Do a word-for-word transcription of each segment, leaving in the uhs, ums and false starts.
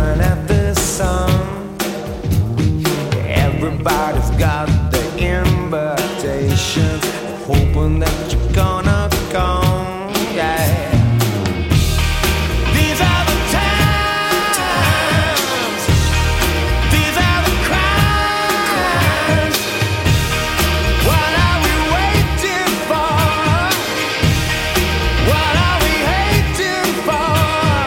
staring at the sun. Everybody's got the invitation, hoping that you're gonna come. Yeah. These are the times. These are the crimes. What are we waiting for? What are we hating for?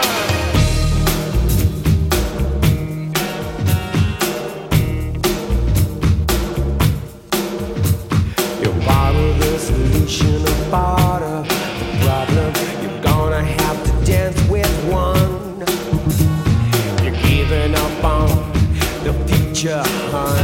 You're part of the solution or part of the problem. You're gonna have to dance with one. You're giving up on the future, honey.